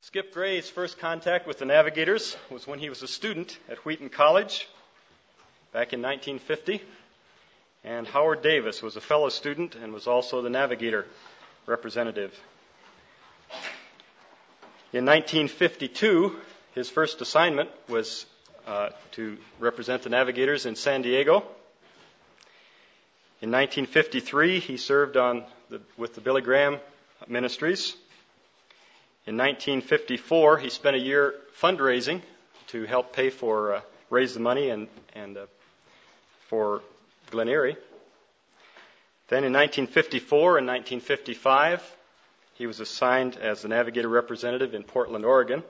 Skip Gray's first contact with the Navigators was when he was a student at Wheaton College back in 1950. And Howard Davis was a fellow student and was also the Navigator representative. In 1952, his first assignment was to represent the Navigators in San Diego. In 1953, he served with the Billy Graham Ministries. In 1954, he spent a year fundraising to help pay for, raise the money and for Glen Erie. Then in 1954 and 1955, he was assigned as the Navigator representative in Portland, Oregon.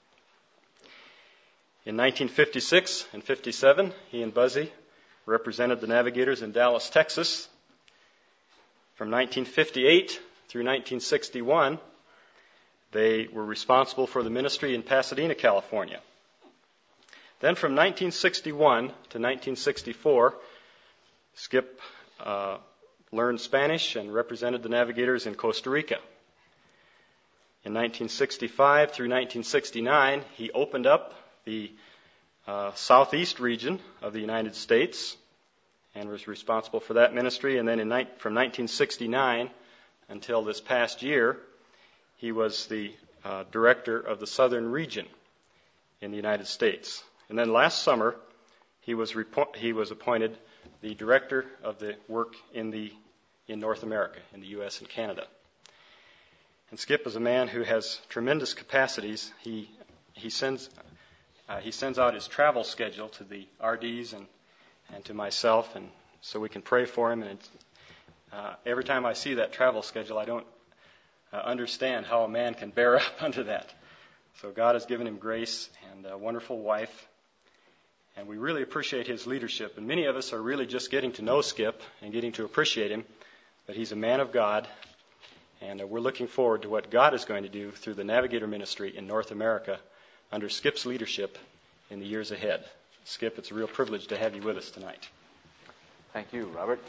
In 1956 and 57, he and Buzzy represented the Navigators in Dallas, Texas. From 1958 through 1961, they were responsible for the ministry in Pasadena, California. Then from 1961 to 1964, Skip learned Spanish and represented the Navigators in Costa Rica. In 1965 through 1969, he opened up the southeast region of the United States and was responsible for that ministry. And then from 1969 until this past year, he was the director of the southern region in the United States. And then last summer, he was appointed the director of the work in North America, in the U.S. and Canada. And Skip is a man who has tremendous capacities. He sends out his travel schedule to the RDs and to myself, and so we can pray for him. And every time I see that travel schedule, I don't understand how a man can bear up under that. So God has given him grace and a wonderful wife, and we really appreciate his leadership. And many of us are really just getting to know Skip and getting to appreciate him, but he's a man of God, and we're looking forward to what God is going to do through the Navigator ministry in North America under Skip's leadership in the years ahead. Skip, it's a real privilege to have you with us tonight. Thank you, Robert.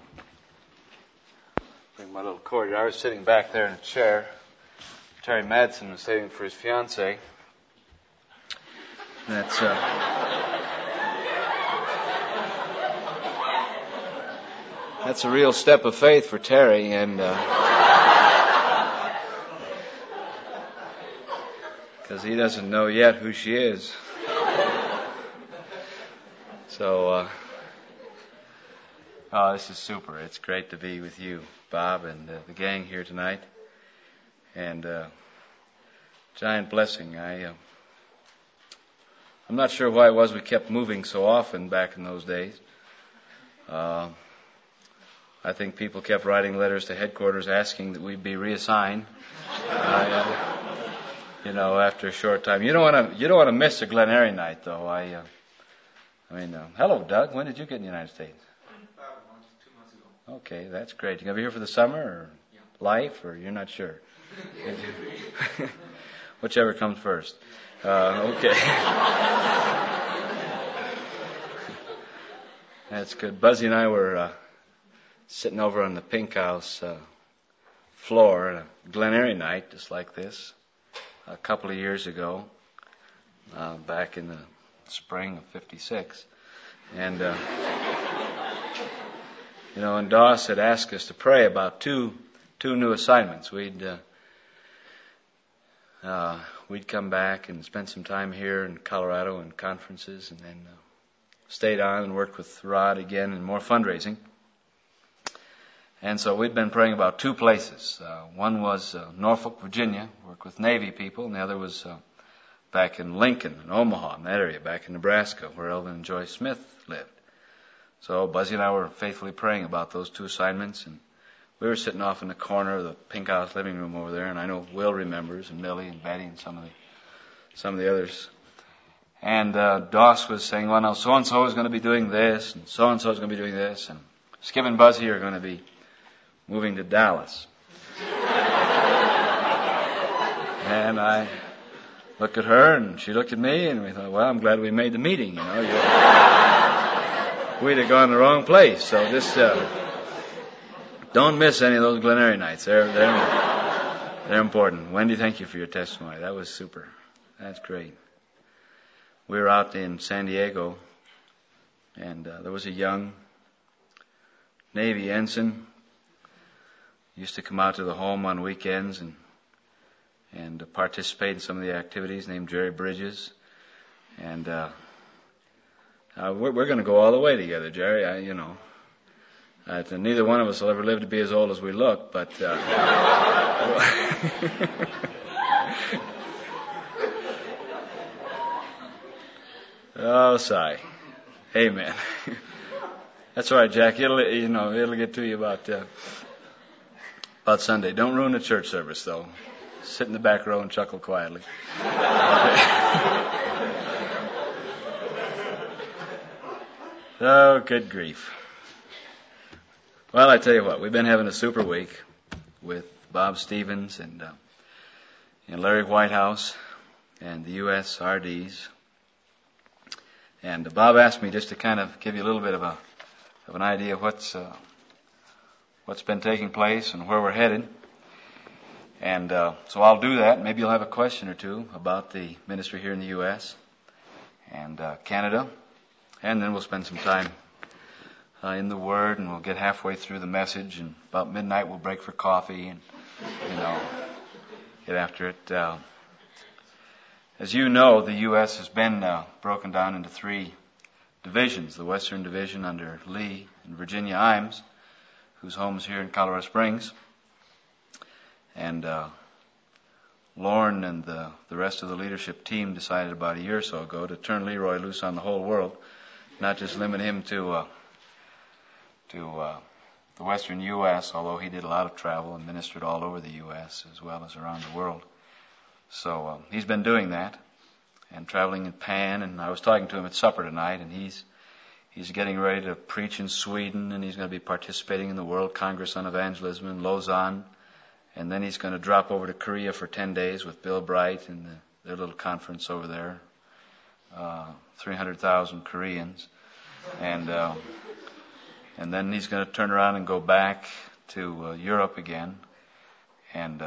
Bring my little cord. I was sitting back there in a chair. Terry Madsen was saving for his fiancée. That's a real step of faith for Terry, and because he doesn't know yet who she is. So, this is super. It's great to be with you, Bob, and the gang here tonight. And giant blessing. I'm not sure why it was we kept moving so often back in those days. I think people kept writing letters to headquarters asking that we be reassigned. After a short time, you don't want to miss a Glen Erie night, though. Hello, Doug. When did you get in the United States? 2 months ago. Okay, that's great. You gonna be here for the summer or life, or you're not sure? Whichever comes first. Okay. That's good. Buzzy and I were sitting over on the Pink House floor at a Glen Erie night, just like this, a couple of years ago, back in the spring of '56, and and Doss had asked us to pray about two new assignments. We'd come back and spend some time here in Colorado in conferences, and then stayed on and worked with Rod again and more fundraising. And so we'd been praying about two places. One was Norfolk, Virginia, work with Navy people, and the other was back in Lincoln and Omaha, in that area, back in Nebraska, where Elvin and Joyce Smith lived. So Buzzy and I were faithfully praying about those two assignments, and we were sitting off in the corner of the Pink House living room over there, and I know Will remembers, and Millie and Betty and some of the others. And Doss was saying, well, now so-and-so is going to be doing this, and so-and-so is going to be doing this, and Skip and Buzzy are going to be moving to Dallas. And I looked at her, and she looked at me, and we thought, well, I'm glad we made the meeting, We'd have gone the wrong place. So just don't miss any of those Glen Erie nights. They're They're important. Wendy, thank you for your testimony. That was super. That's great. We were out in San Diego, and there was a young Navy ensign. Used to come out to the home on weekends and participate in some of the activities, named Jerry Bridges. And we're going to go all the way together, Jerry. Neither one of us will ever live to be as old as we look, but oh, sigh. Amen. That's all right, Jack. It'll get to you about Sunday. Don't ruin the church service, though. Sit in the back row and chuckle quietly. Oh, good grief. Well, I tell you what, we've been having a super week with Bob Stevens and Larry Whitehouse and the U.S. RDs. And Bob asked me just to kind of give you a little bit of an idea of what's been taking place and where we're headed. And so I'll do that. Maybe you'll have a question or two about the ministry here in the U.S. and Canada. And then we'll spend some time in the Word, and we'll get halfway through the message, and about midnight we'll break for coffee and, get after it. As you know, the U.S. has been broken down into 3 divisions. The Western Division under Lee and Virginia Imes, whose home is here in Colorado Springs. And Lorne and the rest of the leadership team decided about a year or so ago to turn Leroy loose on the whole world, not just limit him to the western U.S., although he did a lot of travel and ministered all over the U.S. as well as around the world. So he's been doing that and traveling in Pan, and I was talking to him at supper tonight, and he's getting ready to preach in Sweden, and he's going to be participating in the World Congress on Evangelism in Lausanne, and then he's going to drop over to Korea for 10 days with Bill Bright and their little conference over there, 300,000 Koreans, and then he's going to turn around and go back to Europe again. And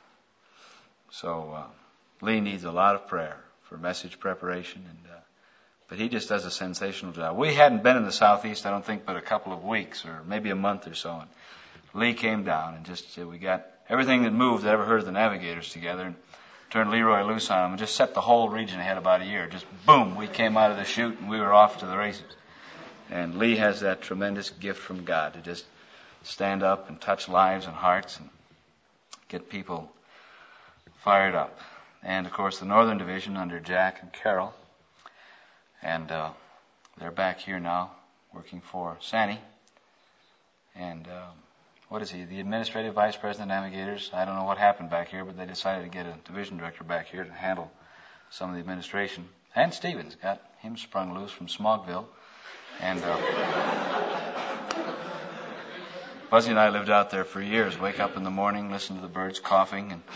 so Lee needs a lot of prayer for message preparation, but he just does a sensational job. We hadn't been in the Southeast, I don't think, but a couple of weeks or maybe a month or so. And Lee came down and we got everything that moved that ever heard of the Navigators together and turned Leroy loose on them and just set the whole region ahead about a year. Just boom, we came out of the chute and we were off to the races. And Lee has that tremendous gift from God to just stand up and touch lives and hearts and get people fired up. And, of course, the Northern Division under Jack and Carol. And they're back here now working for Sanny. And what is he, the Administrative Vice President of Navigators? I don't know what happened back here, but they decided to get a division director back here to handle some of the administration. And Stevens got him sprung loose from Smogville. And Buzzy and I lived out there for years. Wake up in the morning, listen to the birds coughing, and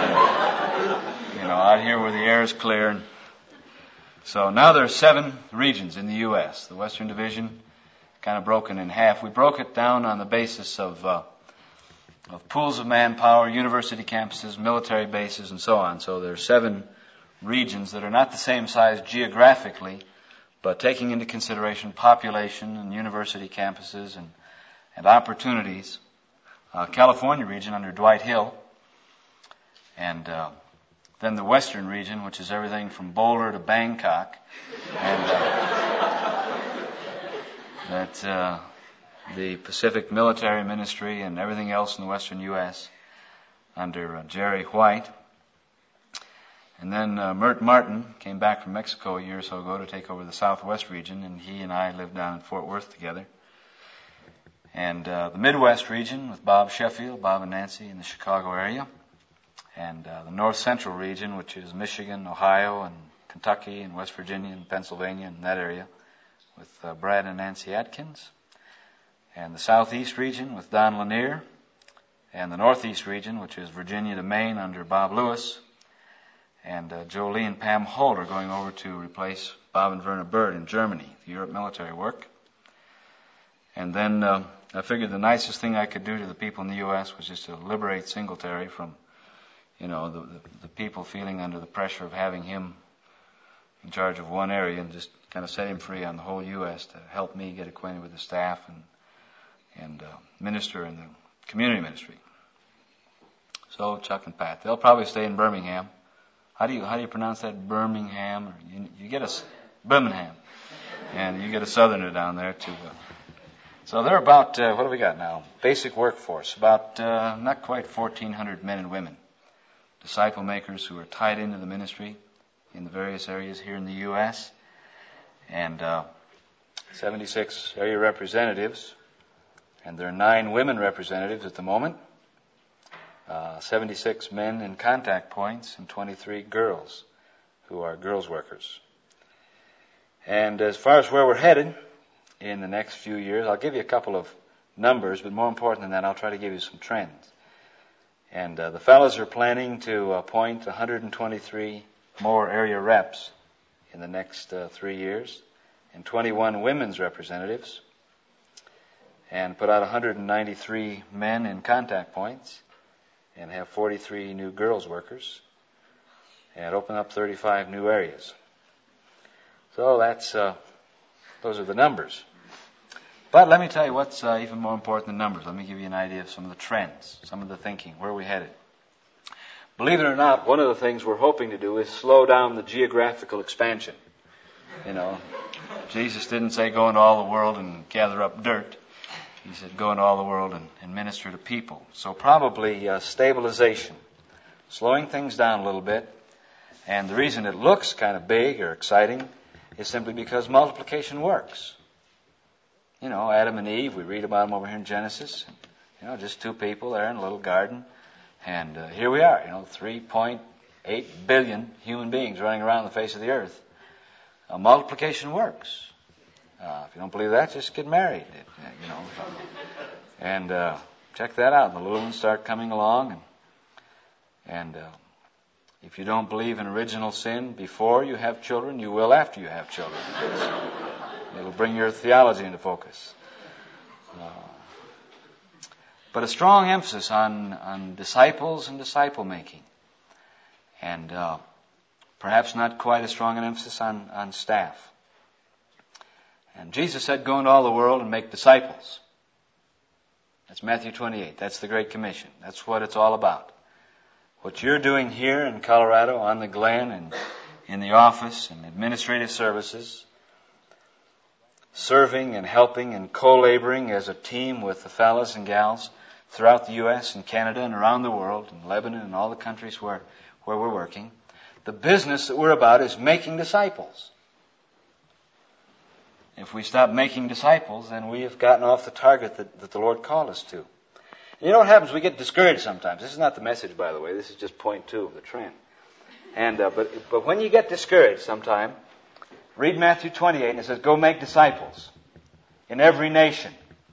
out here where the air is clear. And so now there are 7 regions in the U.S. The Western Division, kind of broken in half. We broke it down on the basis of pools of manpower, university campuses, military bases, and so on. So there are 7 regions that are not the same size geographically, but taking into consideration population and university campuses and opportunities. California region under Dwight Hill, and then the Western region, which is everything from Boulder to Bangkok, and that's the Pacific Military Ministry and everything else in the Western U.S. under Jerry White. And then Mert Martin came back from Mexico a year or so ago to take over the Southwest region, and he and I lived down in Fort Worth together. And the Midwest region with Bob Sheffield, Bob and Nancy in the Chicago area. And the North Central region, which is Michigan, Ohio, and Kentucky, and West Virginia, and Pennsylvania, and that area, with Brad and Nancy Atkins. And the Southeast region with Don Lanier. And the Northeast region, which is Virginia to Maine under Bob Lewis. And Jolie and Pam Holt are going over to replace Bob and Verna Bird in Germany, the Europe military work. And then I figured the nicest thing I could do to the people in the U.S. was just to liberate Singletary from the people feeling under the pressure of having him in charge of one area and just kind of set him free on the whole U.S. to help me get acquainted with the staff and minister in the community ministry. So Chuck and Pat, they'll probably stay in Birmingham. How do you pronounce that? Birmingham? Or you get a Birmingham, and you get a Southerner down there too. So they're about what do we got now? Basic workforce, about not quite 1,400 men and women, disciple makers who are tied into the ministry in the various areas here in the U.S. and 76 area representatives, and there are 9 women representatives at the moment. 76 men in contact points and 23 girls who are girls workers. And as far as where we're headed in the next few years, I'll give you a couple of numbers, but more important than that, I'll try to give you some trends. And the fellows are planning to appoint 123 more area reps in the next 3 years, and 21 women's representatives, and put out 193 men in contact points, and have 43 new girls workers, and open up 35 new areas. So those are the numbers. But let me tell you what's even more important than numbers. Let me give you an idea of some of the trends, some of the thinking, where we headed. Believe it or not, one of the things we're hoping to do is slow down the geographical expansion. Jesus didn't say go into all the world and gather up dirt. He said go into all the world and minister to people. So probably stabilization, slowing things down a little bit. And the reason it looks kind of big or exciting is simply because multiplication works. Adam and Eve, we read about them over here in Genesis. Just 2 people there in a little garden. And here we are, 3.8 billion human beings running around the face of the earth. Multiplication works. If you don't believe that, just get married. And check that out. The little ones start coming along. And if you don't believe in original sin before you have children, you will after you have children. It'll bring your theology into focus. But a strong emphasis on disciples and disciple making. And perhaps not quite as strong an emphasis on staff. And Jesus said, go into all the world and make disciples. That's Matthew 28. That's the Great Commission. That's what it's all about. What you're doing here in Colorado, on the Glen, and in the office and administrative services, serving and helping and co-laboring as a team with the fellows and gals throughout the U.S. and Canada and around the world, and Lebanon and all the countries where we're working. The business that we're about is making disciples. If we stop making disciples, then we have gotten off the target that the Lord called us to. You know what happens? We get discouraged sometimes. This is not the message, by the way. This is just point 2 of the trend. And but when you get discouraged sometime, read Matthew 28, and it says, go make disciples in every nation.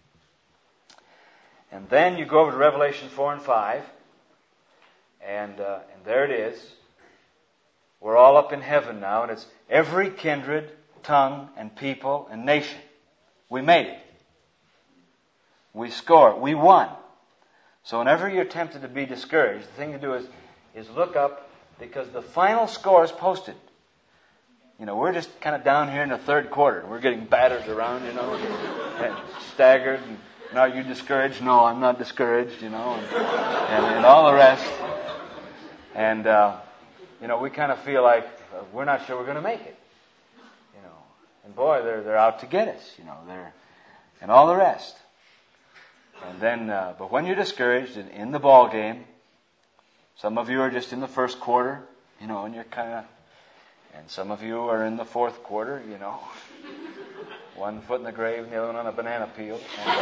And then you go over to Revelation 4 and 5, and there it is. We're all up in heaven now, and it's every kindred, tongue, and people, and nation. We made it. We scored. We won. So whenever you're tempted to be discouraged, the thing to do is look up, because the final score is posted. We're just kind of down here in the third quarter. We're getting battered around, and staggered. And now are you discouraged? No, I'm not discouraged, and all the rest. And, we kind of feel like we're not sure we're going to make it. And boy, they're out to get us, and all the rest. And then, but when you're discouraged in the ball game, some of you are just in the first quarter, and you're kind of, and some of you are in the fourth quarter, one foot in the grave and the other one on a banana peel.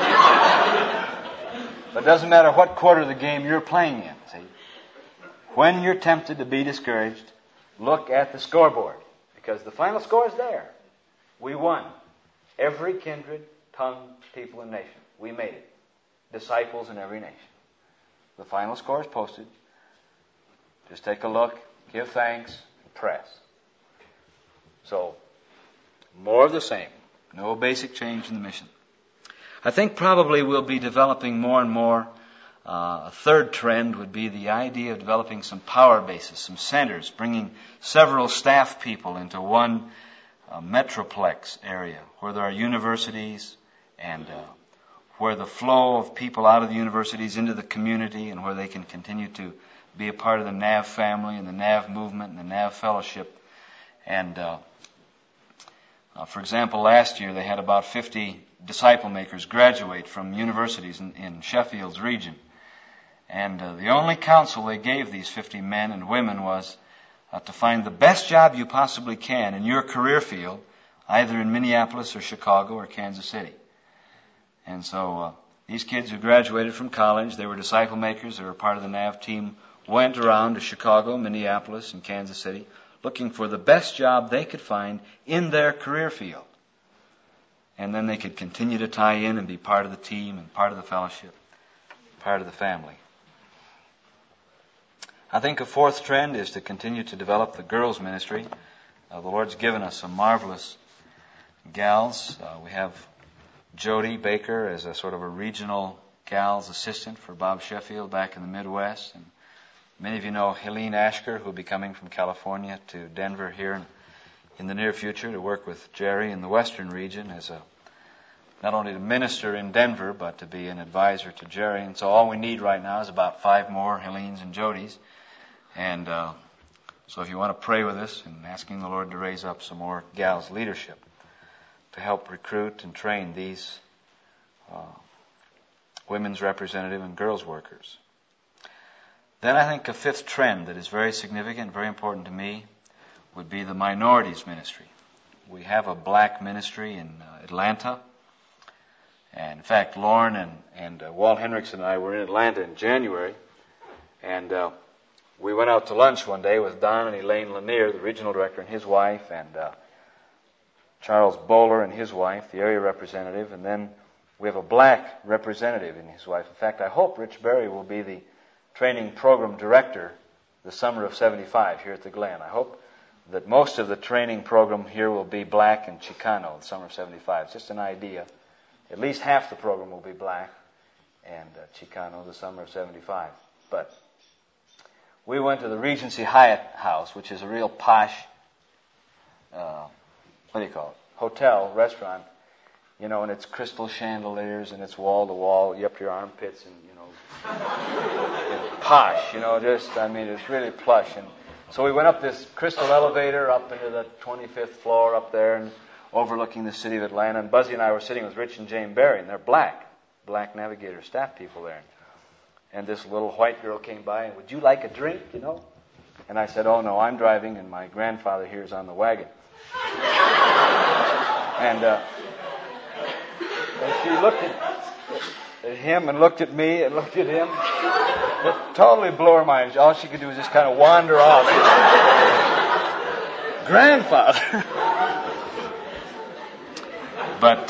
But it doesn't matter what quarter of the game you're playing in, see. When you're tempted to be discouraged, look at the scoreboard, because the final score is there. We won. Every kindred, tongue, people, and nation. We made it. Disciples in every nation. The final score is posted. Just take a look, give thanks, and press. So, more of the same. No basic change in the mission. I think probably we'll be developing more and more A third trend would be the idea of developing some power bases, some centers, bringing several staff people into one metroplex area where there are universities and where the flow of people out of the universities into the community and where they can continue to be a part of the NAV family and the NAV movement and the NAV fellowship. And for example, last year they had about 50 disciple makers graduate from universities in Sheffield's region. And the only counsel they gave these 50 men and women was to find the best job you possibly can in your career field, either in Minneapolis or Chicago or Kansas City. And so these kids who graduated from college, they were disciple makers, they were part of the NAV team, went around to Chicago, Minneapolis, and Kansas City looking for the best job they could find in their career field. And then they could continue to tie in and be part of the team and part of the fellowship, part of the family. I think a fourth trend is to continue to develop the girls' ministry. The Lord's given us some marvelous gals. We have Jody Baker as a sort of a regional gals assistant for Bob Sheffield back in the Midwest. And many of you know Helene Ashker, who will be coming from California to Denver here in the near future to work with Jerry in the Western region as not only to minister in Denver, but to be an advisor to Jerry. And so all we need right now is about 5 more Helenes and Jodys. And so if you want to pray with us and asking the Lord to raise up some more gals leadership to help recruit and train these women's representative and girls workers. Then I think a fifth trend that is very significant, very important to me, would be the minorities ministry. We have a black ministry in Atlanta. And in fact, Lauren and Walt Henriksen and I were in Atlanta in January. And we went out to lunch one day with Don and Elaine Lanier, the regional director, and his wife, and Charles Bowler and his wife, the area representative. And then we have a black representative and his wife. In fact, I hope Rich Berry will be the training program director the summer of 75 here at the Glen. I hope that most of the training program here will be black and Chicano the summer of 75. It's just an idea. At least half the program will be black and Chicano the summer of 75. But we went to the Regency Hyatt House, which is a real posh, hotel, restaurant, and it's crystal chandeliers and it's wall to wall, up to your armpits and, posh, it's really plush. And so we went up this crystal elevator up into the 25th floor up there and overlooking the city of Atlanta. And Buzzy and I were sitting with Rich and Jane Berry, and they're black navigator staff people there. And this little white girl came by and, would you like a drink, And I said, oh no, I'm driving and my grandfather here is on the wagon. And she looked at him and looked at me and looked at him. It totally blew her mind. All she could do was just kind of wander off. Grandfather. But,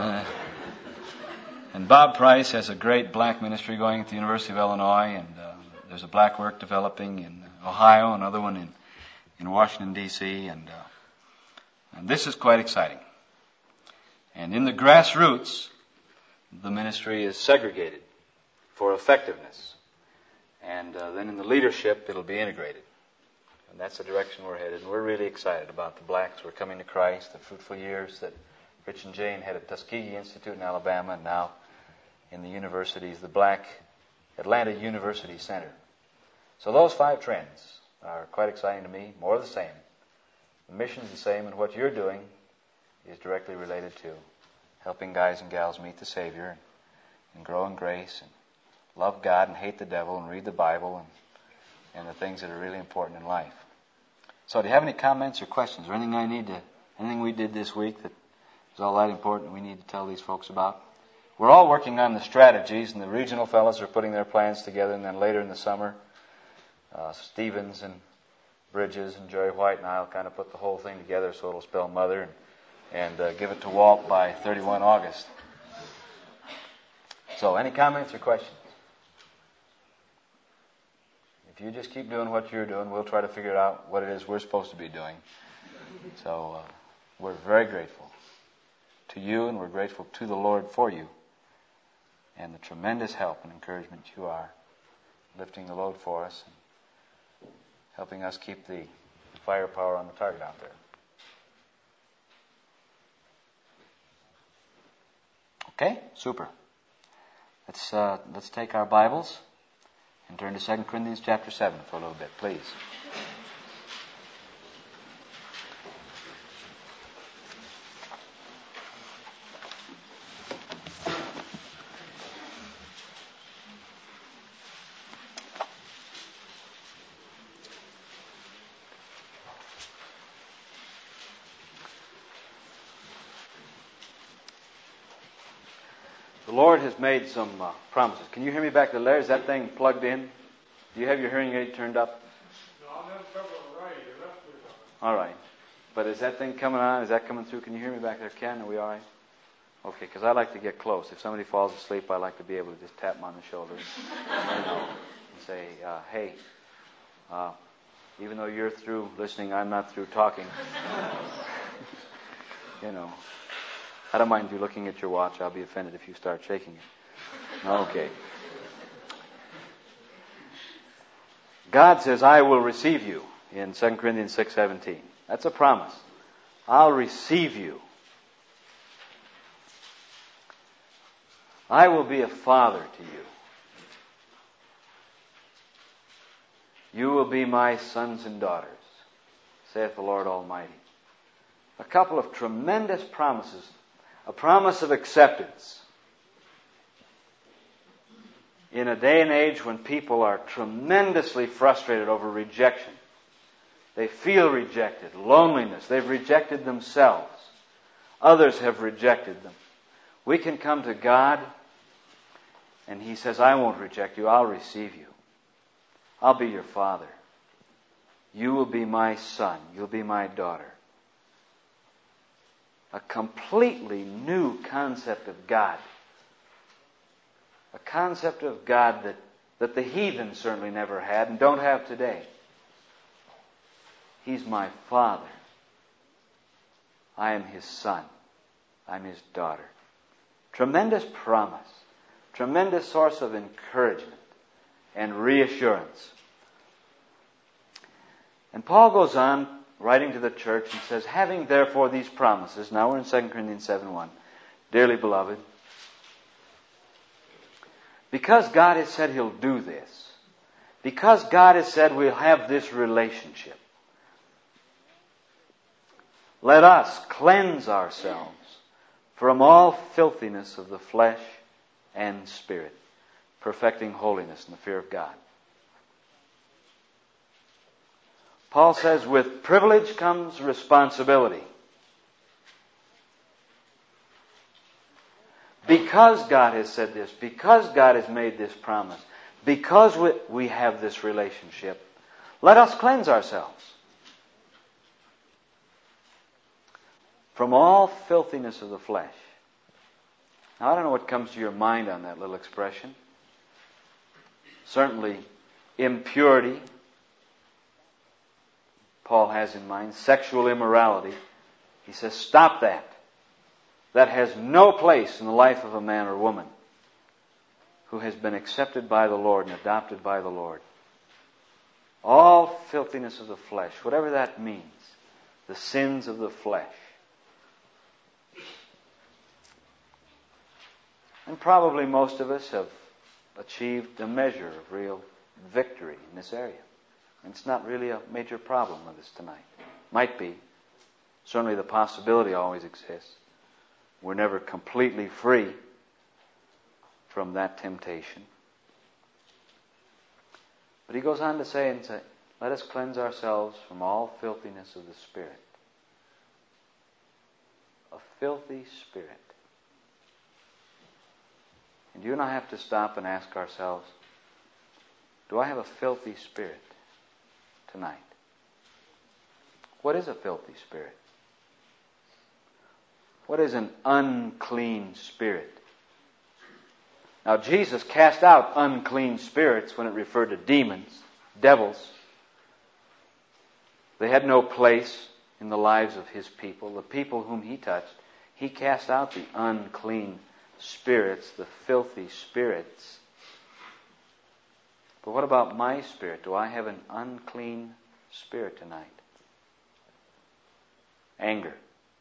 and Bob Price has a great black ministry going at the University of Illinois, and there's a black work developing in Ohio, another one in Washington, D.C., and this is quite exciting. And in the grassroots, the ministry is segregated for effectiveness. And then in the leadership, it'll be integrated. And that's the direction we're headed. And we're really excited about the blacks who are coming to Christ, the fruitful years that Rich and Jane had at Tuskegee Institute in Alabama, and now in the universities, the Black Atlanta University Center. So those 5 trends are quite exciting to me, more of the same. The mission's the same, and what you're doing is directly related to helping guys and gals meet the Savior and grow in grace and love God and hate the devil and read the Bible and the things that are really important in life. So do you have any comments or questions or anything we did this week that is all that important we need to tell these folks about? We're all working on the strategies, and the regional fellows are putting their plans together, and then later in the summer, Stevens and Bridges and Jerry White and I will kind of put the whole thing together so it'll spell mother and give it to Walt by 31 August. So any comments or questions? If you just keep doing what you're doing, we'll try to figure out what it is we're supposed to be doing. So we're very grateful to you, and we're grateful to the Lord for you. and the tremendous help and encouragement you are, lifting the load for us and helping us keep the firepower on the target out there. Okay, super. Let's take our Bibles and turn to 2 Corinthians chapter 7 for a little bit, please. The Lord has made some promises. Can you hear me back there? Is that thing plugged in? Do you have your hearing aid turned up? No, I'm having trouble on the right. Your left is on. All right. But is that thing coming on? Is that coming through? Can you hear me back there, Ken? Are we all right? Okay, because I like to get close. If somebody falls asleep, I like to be able to just tap them on the shoulder and say, hey, even though you're through listening, I'm not through talking. I don't mind you looking at your watch. I'll be offended if you start shaking it. Okay. God says, I will receive you in 2 Corinthians 6:17. That's a promise. I'll receive you. I will be a father to you. You will be my sons and daughters, saith the Lord Almighty. A couple of tremendous promises. A promise of acceptance. In a day and age when people are tremendously frustrated over rejection. They feel rejected, loneliness. They've rejected themselves. Others have rejected them. We can come to God and He says, I won't reject you, I'll receive you. I'll be your father. You will be my son. You'll be my daughter. A completely new concept of God. A concept of God that the heathen certainly never had and don't have today. He's my father. I am His son. I'm His daughter. Tremendous promise. Tremendous source of encouragement and reassurance. And Paul goes on writing to the church and says, having therefore these promises, now we're in 2 Corinthians 7:1, dearly beloved, because God has said He'll do this, because God has said we'll have this relationship, let us cleanse ourselves from all filthiness of the flesh and spirit, perfecting holiness in the fear of God. Paul says, with privilege comes responsibility. Because God has said this, because God has made this promise, because we have this relationship, let us cleanse ourselves from all filthiness of the flesh. Now, I don't know what comes to your mind on that little expression. Certainly, impurity, Paul has in mind, sexual immorality. He says, stop that. That has no place in the life of a man or woman who has been accepted by the Lord and adopted by the Lord. All filthiness of the flesh, whatever that means, the sins of the flesh. And probably most of us have achieved a measure of real victory in this area. And it's not really a major problem with us tonight. Might be. Certainly the possibility always exists. We're never completely free from that temptation. But he goes on to say, let us cleanse ourselves from all filthiness of the spirit. A filthy spirit. And you and I have to stop and ask ourselves, do I have a filthy spirit tonight? What is a filthy spirit? What is an unclean spirit? Now, Jesus cast out unclean spirits when it referred to demons, devils. They had no place in the lives of His people. The people whom He touched, He cast out the unclean spirits, the filthy spirits. But what about my spirit? Do I have an unclean spirit tonight? Anger,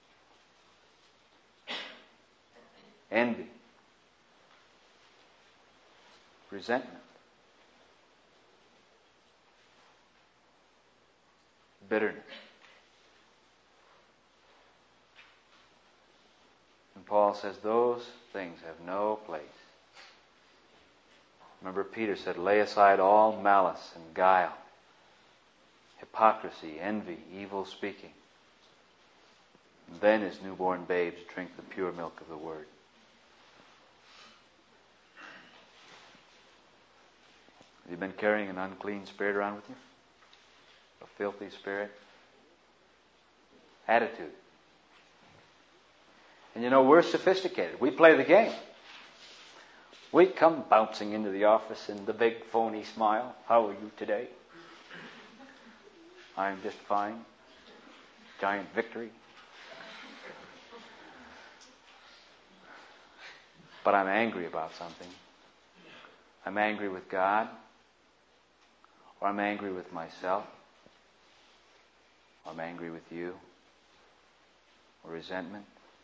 envy, resentment, bitterness. And Paul says those things have no place. Remember, Peter said, lay aside all malice and guile, hypocrisy, envy, evil speaking. And then as newborn babes drink the pure milk of the Word. Have you been carrying an unclean spirit around with you? A filthy spirit? Attitude. And you know, we're sophisticated. We play the game. We come bouncing into the office in the big phony smile. How are you today? I'm just fine. Giant victory. But I'm angry about something. I'm angry with God. Or I'm angry with myself. Or I'm angry with you. Or resentment.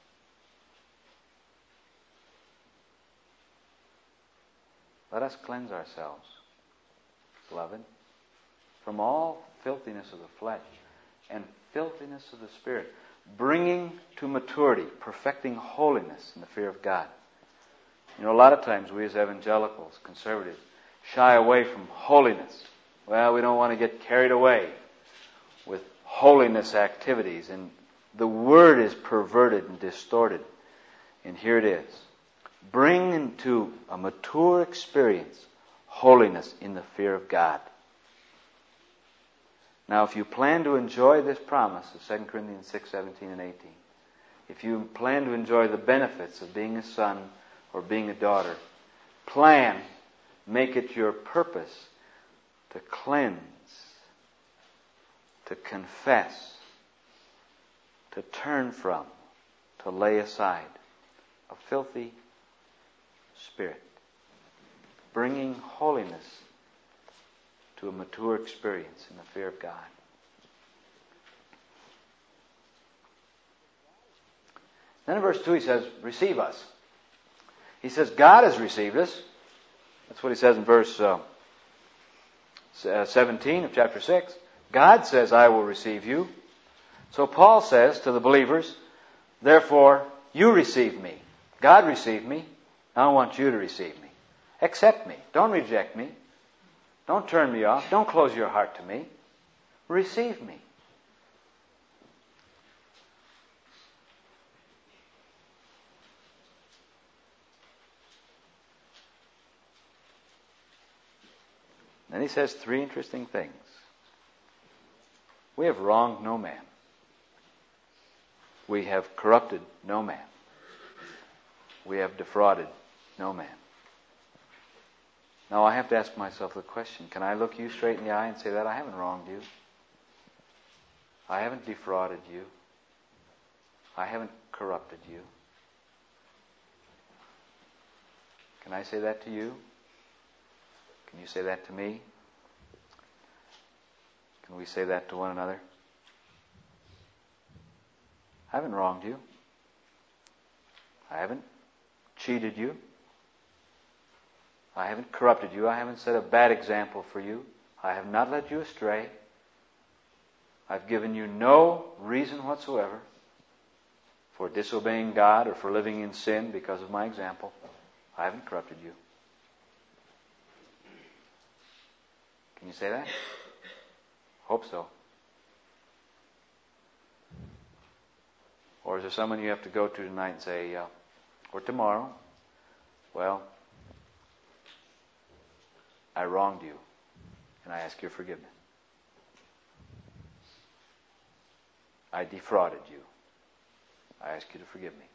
Let us cleanse ourselves, beloved, from all filthiness of the flesh and filthiness of the spirit, bringing to maturity, perfecting holiness in the fear of God. You know, a lot of times we as evangelicals, conservatives, shy away from holiness. Well, we don't want to get carried away with holiness activities, and the word is perverted and distorted. And here it is. Bring into a mature experience holiness in the fear of God. Now, if you plan to enjoy this promise of 2 Corinthians 6, 17 and 18, if you plan to enjoy the benefits of being a son or being a daughter, make it your purpose to cleanse, to confess, to turn from, to lay aside a filthy spirit, bringing holiness to a mature experience in the fear of God. Then in verse 2 he says, receive us. He says, God has received us. That's what he says in verse 17 of chapter 6. God says, I will receive you. So Paul says to the believers, therefore, you receive me. God received me. Now I want you to receive me. Accept me. Don't reject me. Don't turn me off. Don't close your heart to me. Receive me. Then he says three interesting things. We have wronged no man. We have corrupted no man. We have defrauded no man. Now I have to ask myself the question, can I look you straight in the eye and say that? I haven't wronged you. I haven't defrauded you. I haven't corrupted you. Can I say that to you? Can you say that to me? Can we say that to one another? I haven't wronged you. I haven't cheated you. I haven't corrupted you. I haven't set a bad example for you. I have not led you astray. I've given you no reason whatsoever for disobeying God or for living in sin because of my example. I haven't corrupted you. Can you say that? Hope so. Or is there someone you have to go to tonight and say, or tomorrow, well, I wronged you, and I ask your forgiveness. I defrauded you. I ask you to forgive me.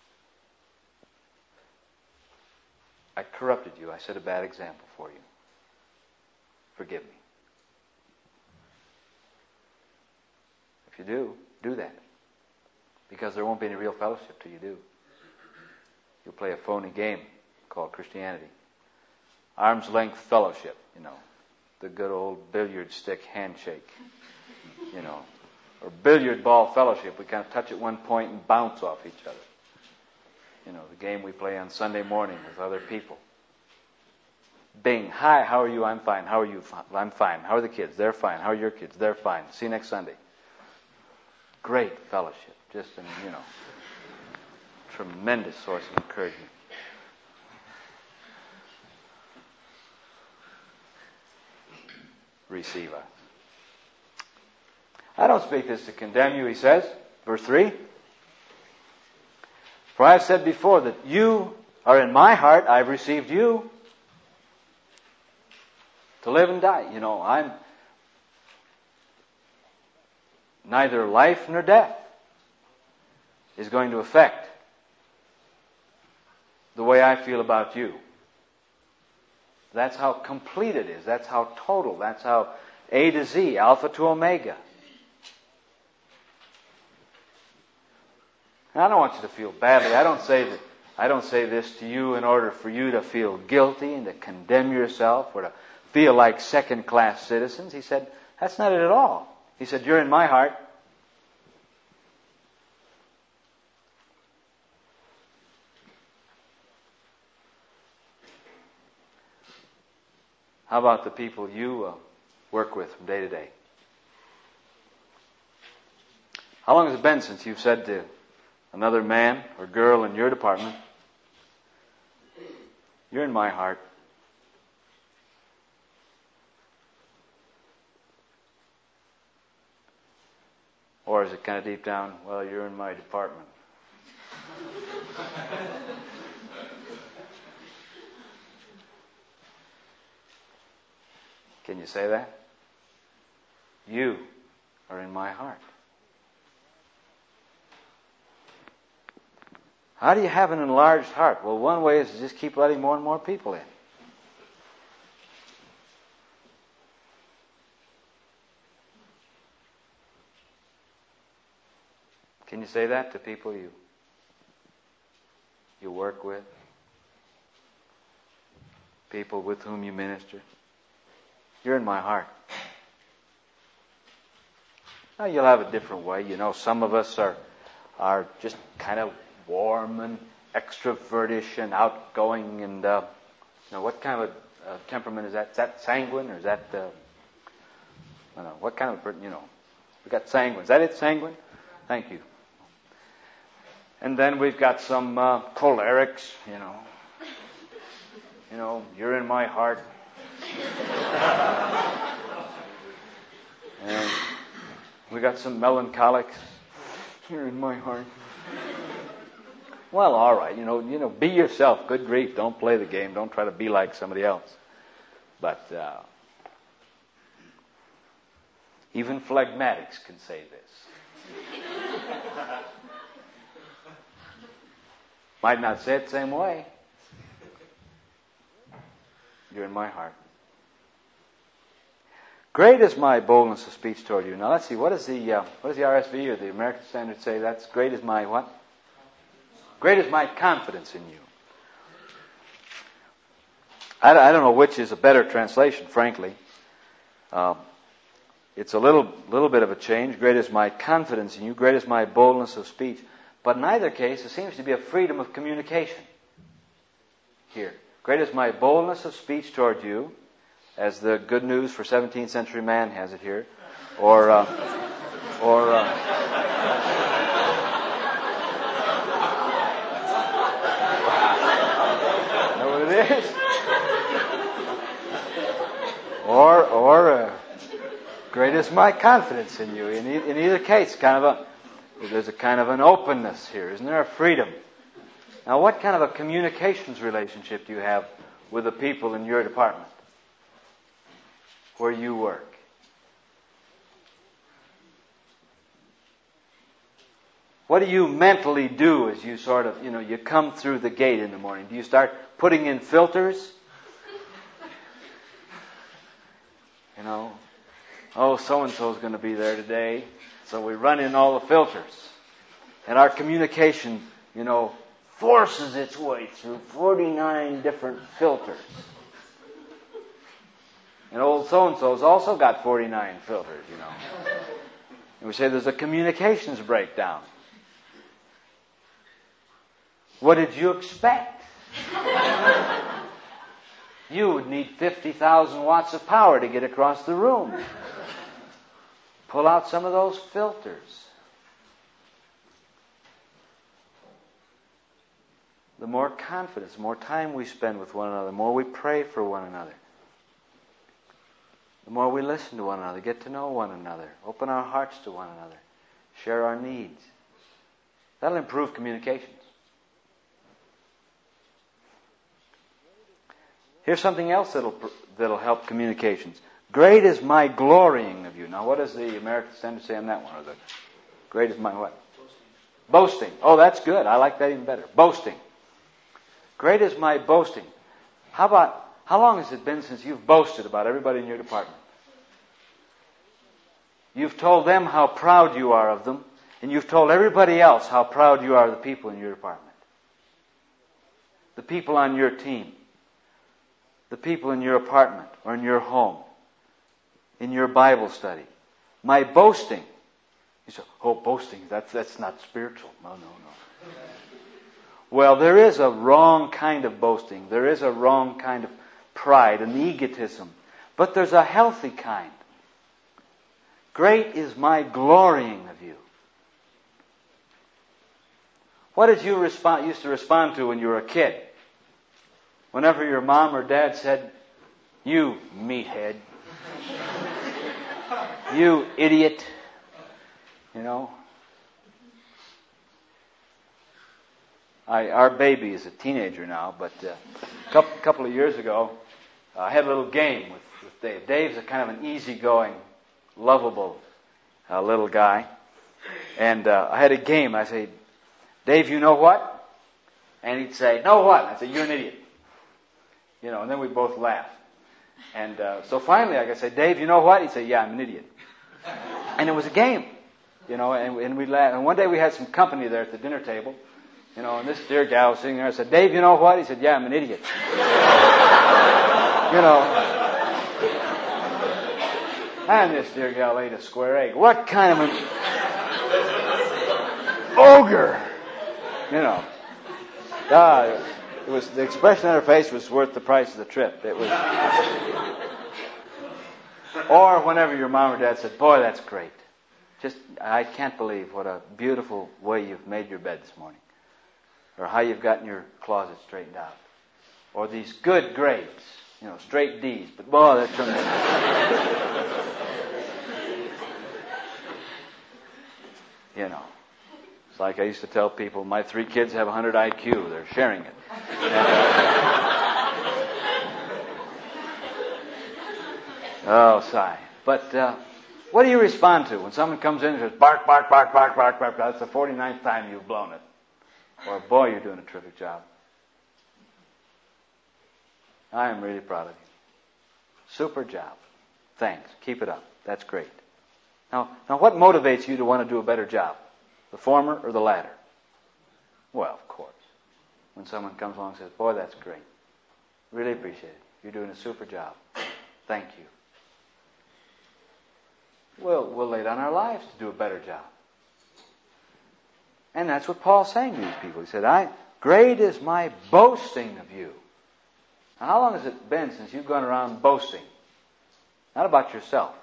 I corrupted you. I set a bad example for you. Forgive me. If you do that. Because there won't be any real fellowship till you do. You'll play a phony game called Christianity. Arm's length fellowship, the good old billiard stick handshake, or billiard ball fellowship. We kind of touch at one point and bounce off each other. The game we play on Sunday morning with other people. Bing, hi, how are you? I'm fine. How are you? I'm fine. How are the kids? They're fine. How are your kids? They're fine. See you next Sunday. Great fellowship. Just, tremendous source of encouragement. Receive us. I don't speak this to condemn you, he says. Verse 3. For I have said before that you are in my heart. I've received you to live and die. I'm neither life nor death is going to affect the way I feel about you. That's how complete it is. That's how total. That's how A to Z, Alpha to Omega. And I don't want you to feel badly. I don't say this to you in order for you to feel guilty and to condemn yourself or to feel like second-class citizens. He said, that's not it at all. He said, you're in my heart. How about the people you work with from day to day? How long has it been since you've said to another man or girl in your department, you're in my heart? Or is it kind of deep down, well, you're in my department? Can you say that? You are in my heart. How do you have an enlarged heart? Well, one way is to just keep letting more and more people in. Can you say that to people you work with? People with whom you minister? You're in my heart. Now you'll have a different way. Some of us are just kind of warm and extrovertish and outgoing and, what kind of a temperament is that? Is that sanguine or is that, I don't know, what kind of, we got sanguine. Is that it, sanguine? Thank you. And then we've got some cholerics, you're in my heart. And we got some melancholics. You're in my heart. Well, all right, be yourself. Good grief, don't play the game. Don't try to be like somebody else. But even phlegmatics can say this. Might not say it the same way. You're in my heart. Great is my boldness of speech toward you. Now let's see, what does the RSV or the American Standard say? That's great is my what? Great is my confidence in you. I don't know which is a better translation, frankly. It's a little bit of a change. Great is my confidence in you. Great is my boldness of speech. But in either case, there seems to be a freedom of communication here. Great is my boldness of speech toward you, as the Good News for 17th Century Man has it here, or you know what it is? Or great is my confidence in you. In either case, there's a kind of an openness here, isn't there? A freedom. Now, what kind of a communications relationship do you have with the people in your department where you work? What do you mentally do as you sort of, you come through the gate in the morning? Do you start putting in filters? Oh, so-and-so's going to be there today. So we run in all the filters. And our communication, forces its way through 49 different filters. And old so-and-so's also got 49 filters, you know. And we say there's a communications breakdown. What did you expect? You would need 50,000 watts of power to get across the room. Pull out some of those filters. The more confidence, the more time we spend with one another, the more we pray for one another, the more we listen to one another, get to know one another, open our hearts to one another, share our needs. That'll improve communications. Here's something else that'll help communications. Great is my glorying of you. Now, what does the American Standard say on that one? Or the great is my what? Boasting. Oh, that's good. I like that even better. Boasting. Great is my boasting. How long has it been since you've boasted about everybody in your department? You've told them how proud you are of them, and you've told everybody else how proud you are of the people in your department. The people on your team. The people in your apartment or in your home. In your Bible study. My boasting. You say, oh, boasting, that's not spiritual. No. Well, there is a wrong kind of boasting. There is a wrong kind of pride and egotism. But there's a healthy kind. Great is my glorying of you. What did you used to respond to when you were a kid? Whenever your mom or dad said, you meathead, you idiot, you know. Our baby is a teenager now, but a couple of years ago, I had a little game with Dave. Dave's a kind of an easygoing, lovable little guy. And I had a game. I say, Dave, you know what? And he'd say, know what? I'd say, you're an idiot. You know, and then we both laugh. And so finally I could say, Dave, you know what? He'd say, yeah, I'm an idiot. And it was a game, you know, and we laughed. And one day we had some company there at the dinner table, you know, and this dear gal was sitting there. I said, Dave, you know what? He said, yeah, I'm an idiot. You know. And this dear gal ate a square egg. What kind of an ogre? You know. It was, the expression on her face was worth the price of the trip. It was. Or whenever your mom or dad said, boy, that's great. Just, I can't believe what a beautiful way you've made your bed this morning. Or how you've gotten your closet straightened out. Or these good grades, you know, straight D's. But boy, that's tremendous. You know. It's like I used to tell people, my 3 kids have 100 IQ. They're sharing it. Oh, sigh. But what do you respond to when someone comes in and says, bark, bark, bark, bark, bark, bark? That's the 49th time you've blown it. Or, boy, you're doing a terrific job. I am really proud of you. Super job. Thanks. Keep it up. That's great. Now, what motivates you to want to do a better job? The former or the latter? Well, of course. When someone comes along and says, boy, that's great. Really appreciate it. You're doing a super job. Thank you. We'll lay down our lives to do a better job. And that's what Paul's saying to these people. He said, great is my boasting of you. Now, how long has it been since you've gone around boasting? Not about yourself,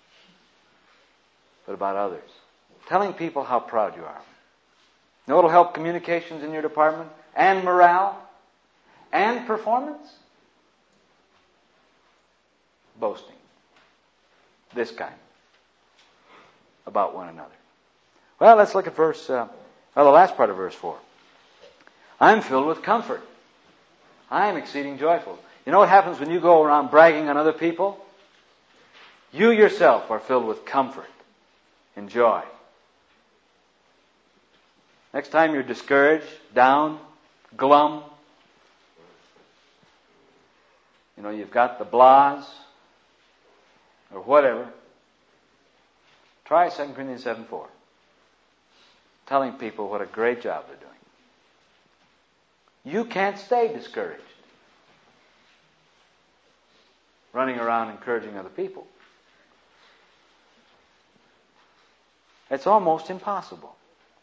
but about others. Telling people how proud you are. You know what'll help communications in your department? And morale? And performance? Boasting. This kind. About one another. Well, let's look at the last part of verse 4. I'm filled with comfort. I am exceeding joyful. You know what happens when you go around bragging on other people? You yourself are filled with comfort and joy. Next time you're discouraged, down, glum, you know, you've got the blahs, or whatever, try 2 Corinthians 7:4. Telling people what a great job they're doing. You can't stay discouraged, running around encouraging other people. It's almost impossible.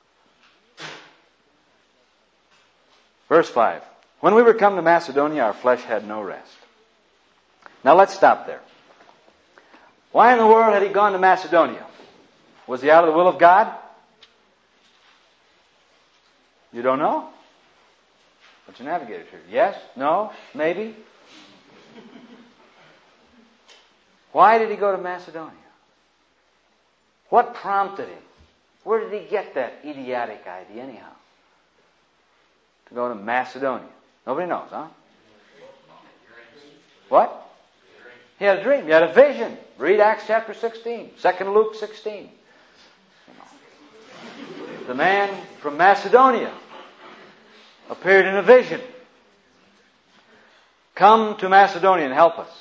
Verse 5. When we were come to Macedonia, our flesh had no rest. Now let's stop there. Why in the world had he gone to Macedonia? Was he out of the will of God? You don't know? What's your navigator here? Yes? No? Maybe? Why did he go to Macedonia? What prompted him? Where did he get that idiotic idea anyhow? To go to Macedonia. Nobody knows, huh? What? He had a dream. He had a vision. Read Acts chapter 16. 2 Luke 16. The man from Macedonia appeared in a vision. Come to Macedonia and help us.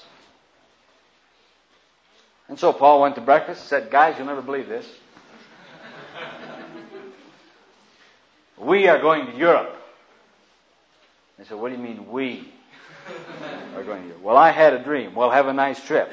And so Paul went to breakfast and said, guys, you'll never believe this. We are going to Europe. They said, what do you mean we are going to Europe? Well, I had a dream. Well, have a nice trip.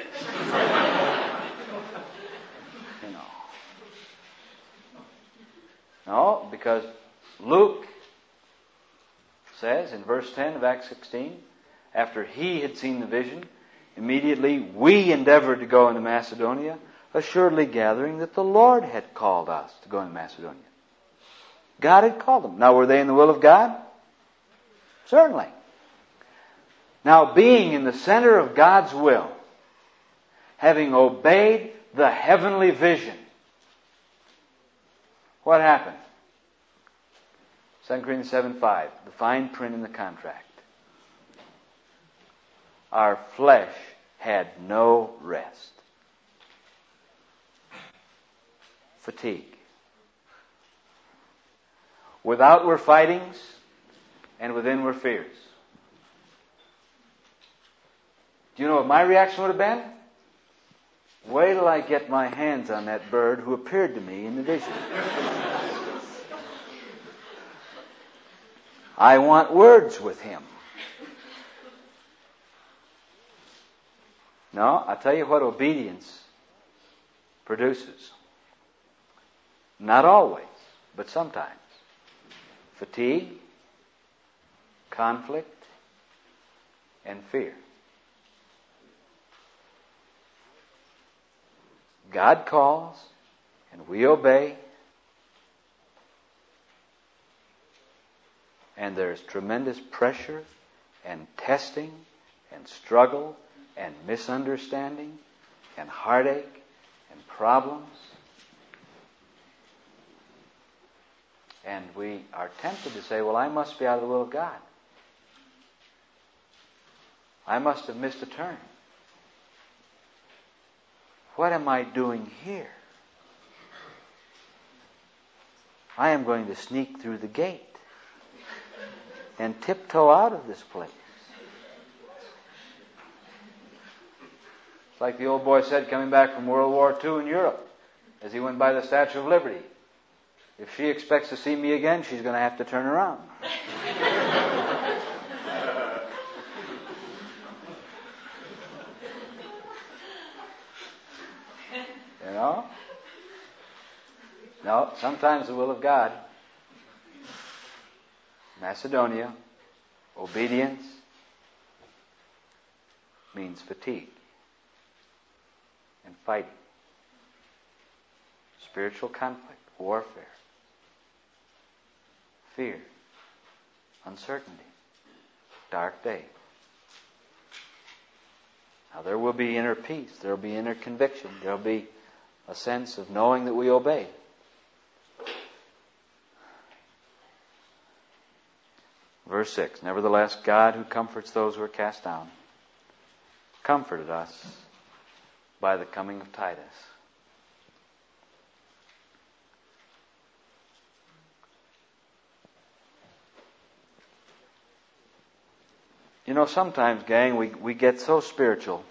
No, because Luke says in verse 10 of Acts 16, after he had seen the vision, immediately we endeavored to go into Macedonia, assuredly gathering that the Lord had called us to go into Macedonia. God had called them. Now, were they in the will of God? Certainly. Now, being in the center of God's will, having obeyed the heavenly vision, what happened? 2 Corinthians 7:5, the fine print in the contract. Our flesh had no rest. Fatigue. Without were fightings, and within were fears. Do you know what my reaction would have been? Wait till I get my hands on that bird who appeared to me in the vision. I want words with him. No, I'll tell you what obedience produces. Not always, but sometimes. Fatigue, conflict, and fear. God calls, and we obey, and there's tremendous pressure and testing and struggle and misunderstanding and heartache and problems. And we are tempted to say, well, I must be out of the will of God. I must have missed a turn. What am I doing here? I am going to sneak through the gate and tiptoe out of this place. It's like the old boy said coming back from World War II in Europe as he went by the Statue of Liberty. If she expects to see me again, she's going to have to turn around. You know? No, sometimes the will of God. Macedonia, obedience means fatigue and fighting, spiritual conflict, warfare, fear, uncertainty, dark day. Now there will be inner peace, there will be inner conviction, there will be a sense of knowing that we obey. Verse 6, nevertheless, God who comforts those who are cast down, comforted us by the coming of Titus. You know, sometimes, gang, we get so spiritual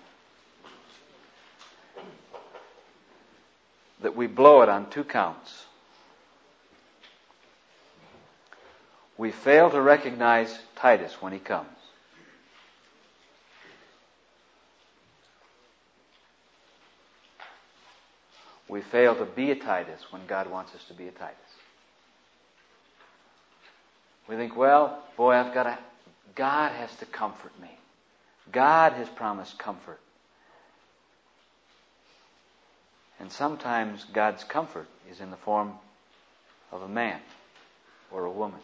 that we blow it on two counts. we fail to recognize Titus when he comes. We fail to be a Titus when God wants us to be a Titus. We think, well, boy, God has to comfort me. God has promised comfort. And sometimes God's comfort is in the form of a man or a woman.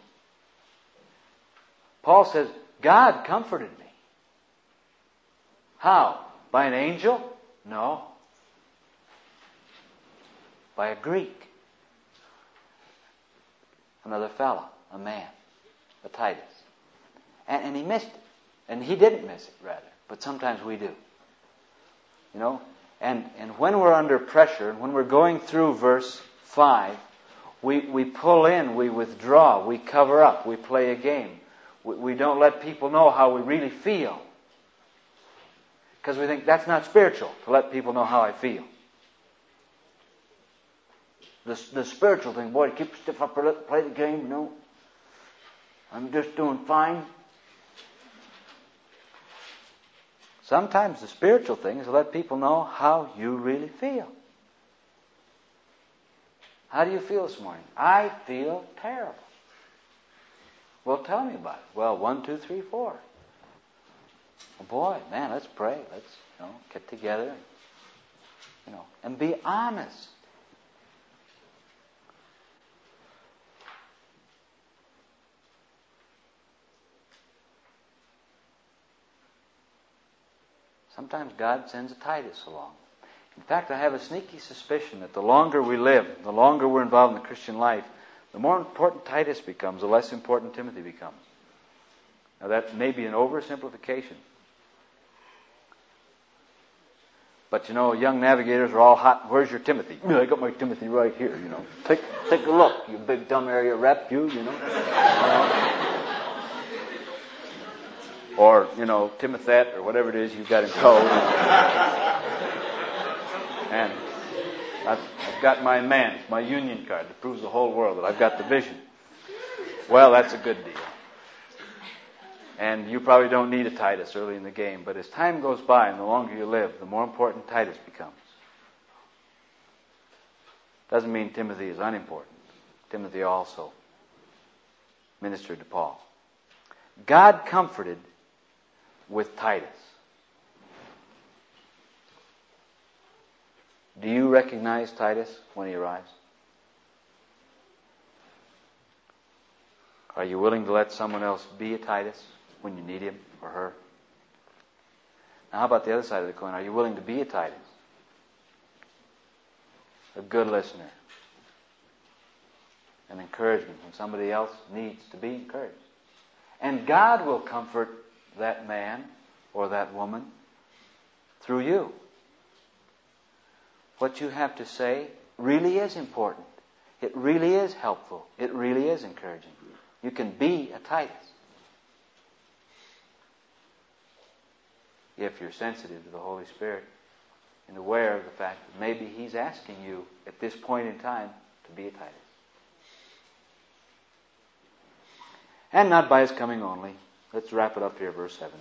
Paul says, God comforted me. How? By an angel? No. By a Greek. Another fellow, a man, a Titus. And he missed it. And he didn't miss it, rather. But sometimes we do. You know? And when we're under pressure, and when we're going through verse 5, we pull in, we withdraw, we cover up, we play a game. We don't let people know how we really feel. Because we think that's not spiritual, to let people know how I feel. The spiritual thing, boy, keep stiff upper lip, play the game, no. I'm just doing fine. Sometimes the spiritual thing is to let people know how you really feel. How do you feel this morning? I feel terrible. Well, tell me about it. Well, 1, 2, 3, 4. Well, boy, man, let's pray. Let's, get together, and be honest. Sometimes God sends a Titus along. In fact, I have a sneaky suspicion that the longer we live, the longer we're involved in the Christian life, the more important Titus becomes, the less important Timothy becomes. Now that may be an oversimplification. But young navigators are all hot. Where's your Timothy? I got my Timothy right here, Take a look, you big dumb area rep, you. Or, Timothet, or whatever it is you've got in code. And I've got my man, my union card that proves the whole world that I've got the vision. Well, that's a good deal. And you probably don't need a Titus early in the game, but as time goes by and the longer you live, the more important Titus becomes. Doesn't mean Timothy is unimportant. Timothy also ministered to Paul. God comforted with Titus. Do you recognize Titus when he arrives? Are you willing to let someone else be a Titus when you need him or her? Now, how about the other side of the coin? Are you willing to be a Titus? A good listener. An encouragement when somebody else needs to be encouraged. And God will comfort that man or that woman through you. What you have to say really is important. It really is helpful. It really is encouraging. You can be a Titus if you're sensitive to the Holy Spirit and aware of the fact that maybe He's asking you at this point in time to be a Titus. And not by His coming only. Let's wrap it up here, verse 7.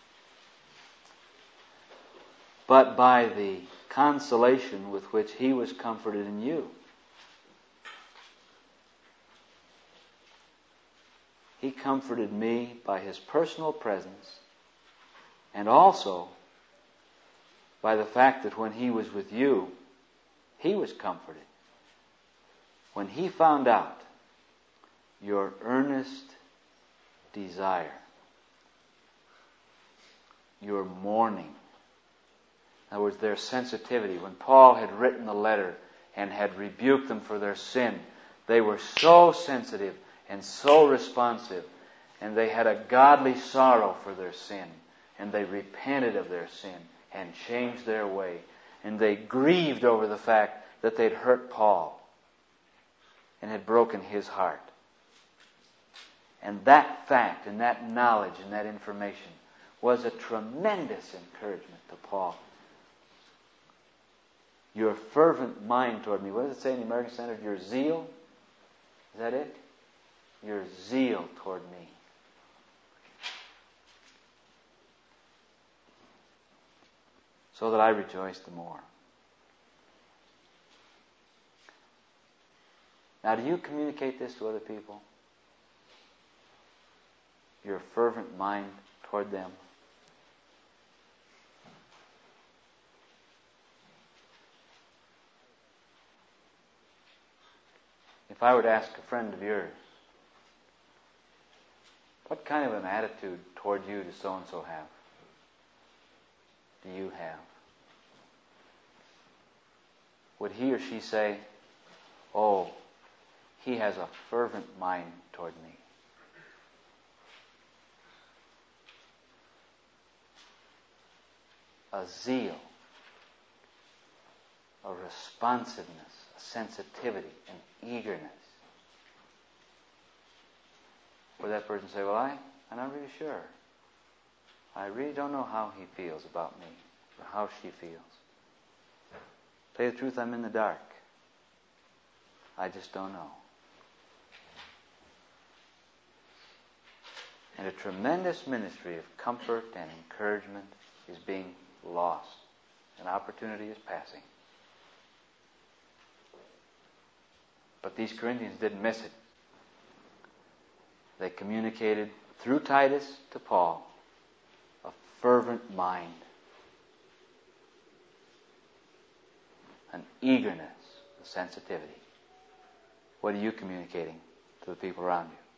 But by the consolation with which He was comforted in you. He comforted me by His personal presence and also by the fact that when He was with you, He was comforted. When He found out your earnest desire, your mourning, in other words, their sensitivity. When Paul had written the letter and had rebuked them for their sin, they were so sensitive and so responsive, and they had a godly sorrow for their sin, and they repented of their sin and changed their way, and they grieved over the fact that they'd hurt Paul and had broken his heart. And that fact and that knowledge and that information was a tremendous encouragement to Paul. Your fervent mind toward me. What does it say in the American Standard? Your zeal? Is that it? your zeal toward me. So that I rejoice the more. Now, do you communicate this to other people? Your fervent mind toward them? If I were to ask a friend of yours, what kind of an attitude toward you does so-and-so have? Do you have? Would he or she say, oh, he has a fervent mind toward me? A zeal, a responsiveness, a sensitivity, an eagerness. Would that person say, well, I'm not really sure. I really don't know how he feels about me, or how she feels. To tell you the truth, I'm in the dark. I just don't know. And a tremendous ministry of comfort and encouragement is being lost. An opportunity is passing. But these Corinthians didn't miss it. They communicated through Titus to Paul a fervent mind, an eagerness, a sensitivity. What are you communicating to the people around you?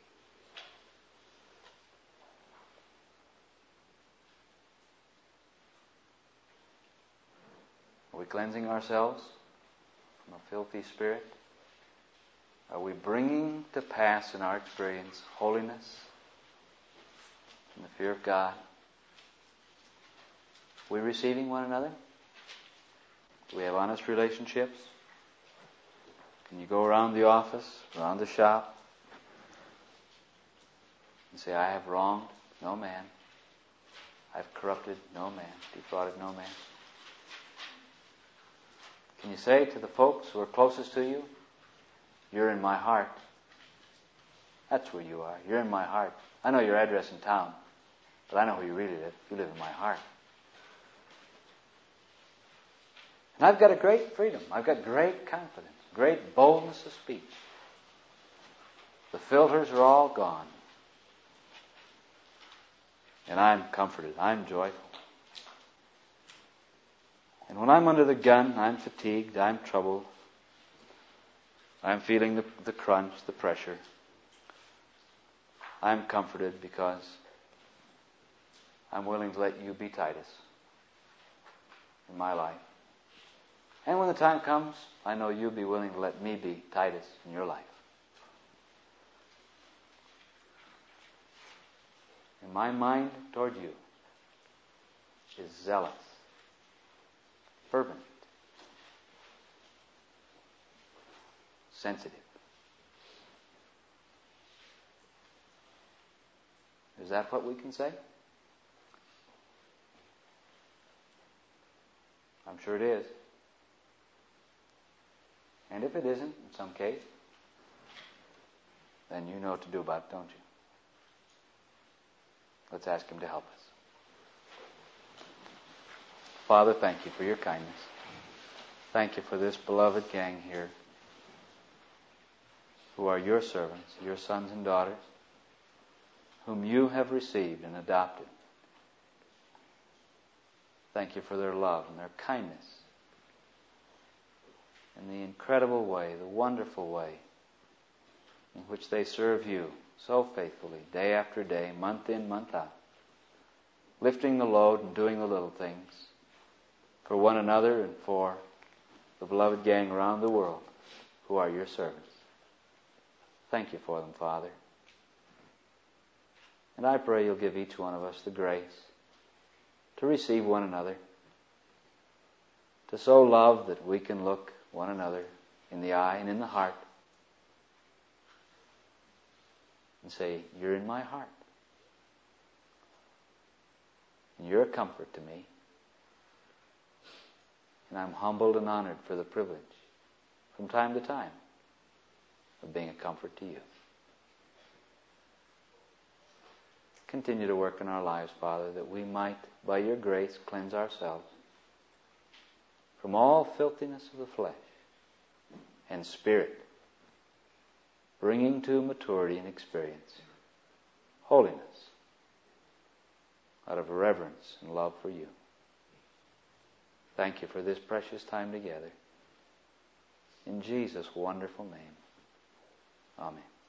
Are we cleansing ourselves from a filthy spirit? Are we bringing to pass in our experience holiness and the fear of God? Are we receiving one another? Do we have honest relationships? Can you go around the office, around the shop, and say, I have wronged no man. I've corrupted no man, defrauded no man. Can you say to the folks who are closest to you, you're in my heart? That's where you are. You're in my heart. I know your address in town, but I know who you really live. You live in my heart. And I've got a great freedom. I've got great confidence, great boldness of speech. The filters are all gone. And I'm comforted. I'm joyful. And when I'm under the gun, I'm fatigued, I'm troubled. I'm feeling the crunch, the pressure. I'm comforted because I'm willing to let you be Titus in my life. And when the time comes, I know you'll be willing to let me be Titus in your life. And my mind toward you is zealous, fervent, sensitive. Is that what we can say? I'm sure it is. And if it isn't, in some case, then you know what to do about it, don't you? Let's ask Him to help us. Father, thank you for your kindness. Thank you for this beloved gang here who are your servants, your sons and daughters, whom you have received and adopted. Thank you for their love and their kindness and the incredible way, the wonderful way in which they serve you so faithfully, day after day, month in, month out, lifting the load and doing the little things for one another and for the beloved gang around the world who are your servants. Thank you for them, Father. And I pray you'll give each one of us the grace to receive one another, to so love that we can look one another in the eye and in the heart and say, you're in my heart. And you're a comfort to me. And I'm humbled and honored for the privilege, from time to time, of being a comfort to you. continue to work in our lives, Father, that we might, by your grace, cleanse ourselves from all filthiness of the flesh and spirit, bringing to maturity and experience holiness out of reverence and love for you. Thank you for this precious time together. In Jesus' wonderful name. Amen.